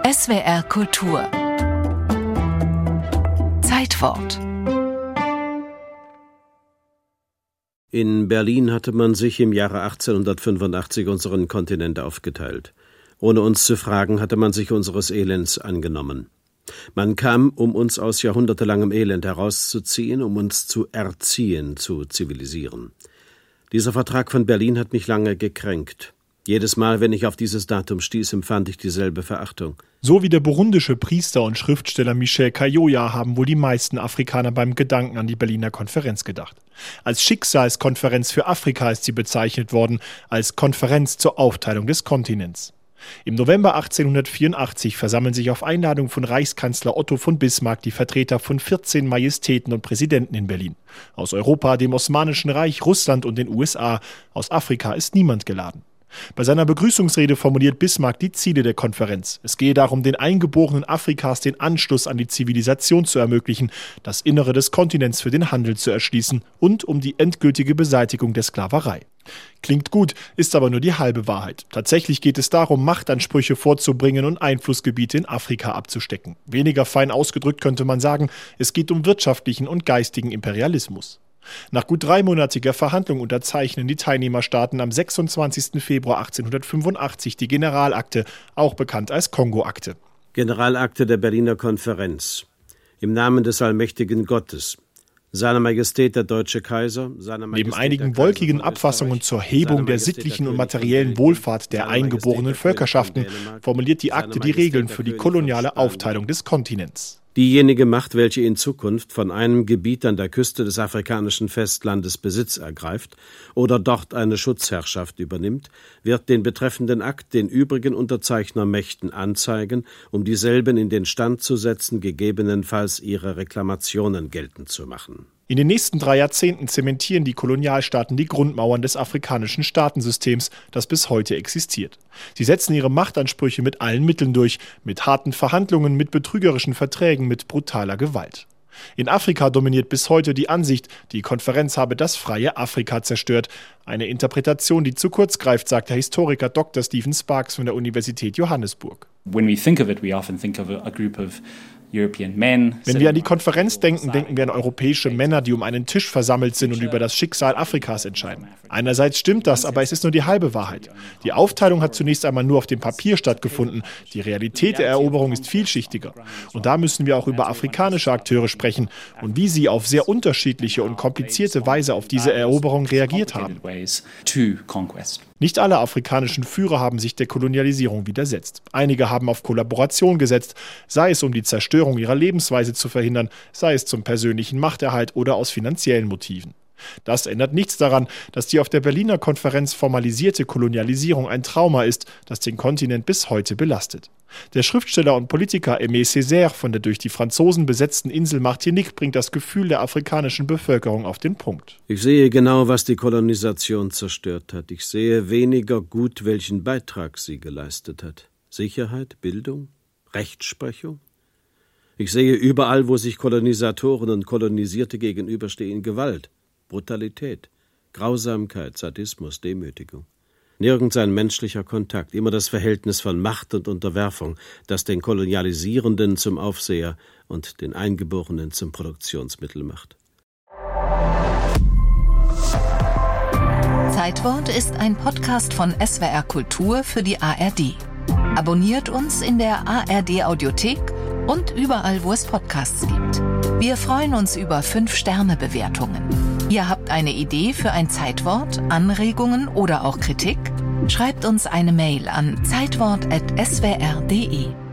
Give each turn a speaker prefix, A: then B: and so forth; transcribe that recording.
A: SWR Kultur Zeitwort.
B: In Berlin hatte man sich im Jahre 1885 unseren Kontinent aufgeteilt. Ohne uns zu fragen, hatte man sich unseres Elends angenommen. Man kam, um uns aus jahrhundertelangem Elend herauszuziehen, um uns zu erziehen, zu zivilisieren. Dieser Vertrag von Berlin hat mich lange gekränkt. Jedes Mal, wenn ich auf dieses Datum stieß, empfand ich dieselbe Verachtung.
C: So wie der burundische Priester und Schriftsteller Michel Kayoya haben wohl die meisten Afrikaner beim Gedanken an die Berliner Konferenz gedacht. Als Schicksalskonferenz für Afrika ist sie bezeichnet worden, als Konferenz zur Aufteilung des Kontinents. Im November 1884 versammeln sich auf Einladung von Reichskanzler Otto von Bismarck die Vertreter von 14 Majestäten und Präsidenten in Berlin. Aus Europa, dem Osmanischen Reich, Russland und den USA. Aus Afrika ist niemand geladen. Bei seiner Begrüßungsrede formuliert Bismarck die Ziele der Konferenz. Es gehe darum, den Eingeborenen Afrikas den Anschluss an die Zivilisation zu ermöglichen, das Innere des Kontinents für den Handel zu erschließen und um die endgültige Beseitigung der Sklaverei. Klingt gut, ist aber nur die halbe Wahrheit. Tatsächlich geht es darum, Machtansprüche vorzubringen und Einflussgebiete in Afrika abzustecken. Weniger fein ausgedrückt könnte man sagen, es geht um wirtschaftlichen und geistigen Imperialismus. Nach gut 3-monatiger Verhandlung unterzeichnen die Teilnehmerstaaten am 26. Februar 1885 die Generalakte, auch bekannt als Kongo-Akte.
B: Generalakte der Berliner Konferenz. Im Namen des allmächtigen Gottes. Seiner Majestät der Deutsche Kaiser.
C: Neben einigen wolkigen Abfassungen zur Hebung der sittlichen und materiellen Wohlfahrt der eingeborenen Völkerschaften formuliert die Akte die Regeln für die koloniale Aufteilung des Kontinents.
B: Diejenige Macht, welche in Zukunft von einem Gebiet an der Küste des afrikanischen Festlandes Besitz ergreift oder dort eine Schutzherrschaft übernimmt, wird den betreffenden Akt den übrigen Unterzeichnermächten anzeigen, um dieselben in den Stand zu setzen, gegebenenfalls ihre Reklamationen geltend zu machen.
C: In den nächsten 3 Jahrzehnten zementieren die Kolonialstaaten die Grundmauern des afrikanischen Staatensystems, das bis heute existiert. Sie setzen ihre Machtansprüche mit allen Mitteln durch, mit harten Verhandlungen, mit betrügerischen Verträgen, mit brutaler Gewalt. In Afrika dominiert bis heute die Ansicht, die Konferenz habe das freie Afrika zerstört. Eine Interpretation, die zu kurz greift, sagt der Historiker Dr. Stephen Sparks von der Universität Johannesburg.
D: When we think of it, we often think of a group of
C: Wenn wir an die Konferenz denken, denken wir an europäische Männer, die um einen Tisch versammelt sind und über das Schicksal Afrikas entscheiden. Einerseits stimmt das, aber es ist nur die halbe Wahrheit. Die Aufteilung hat zunächst einmal nur auf dem Papier stattgefunden. Die Realität der Eroberung ist vielschichtiger. Und da müssen wir auch über afrikanische Akteure sprechen und wie sie auf sehr unterschiedliche und komplizierte Weise auf diese Eroberung reagiert haben. Nicht alle afrikanischen Führer haben sich der Kolonialisierung widersetzt. Einige haben auf Kollaboration gesetzt, sei es um die Zerstörung ihrer Lebensweise zu verhindern, sei es zum persönlichen Machterhalt oder aus finanziellen Motiven. Das ändert nichts daran, dass die auf der Berliner Konferenz formalisierte Kolonialisierung ein Trauma ist, das den Kontinent bis heute belastet. Der Schriftsteller und Politiker Aimé Césaire von der durch die Franzosen besetzten Insel Martinique bringt das Gefühl der afrikanischen Bevölkerung auf den Punkt.
B: Ich sehe genau, was die Kolonisation zerstört hat. Ich sehe weniger gut, welchen Beitrag sie geleistet hat. Sicherheit, Bildung, Rechtsprechung. Ich sehe überall, wo sich Kolonisatoren und Kolonisierte gegenüberstehen, Gewalt, Brutalität, Grausamkeit, Sadismus, Demütigung. Nirgends ein menschlicher Kontakt, immer das Verhältnis von Macht und Unterwerfung, das den Kolonialisierenden zum Aufseher und den Eingeborenen zum Produktionsmittel macht.
A: Zeitwort ist ein Podcast von SWR Kultur für die ARD. Abonniert uns in der ARD Audiothek und überall, wo es Podcasts gibt. Wir freuen uns über 5-Sterne-Bewertungen. Ihr habt eine Idee für ein Zeitwort, Anregungen oder auch Kritik? Schreibt uns eine Mail an zeitwort@swr.de.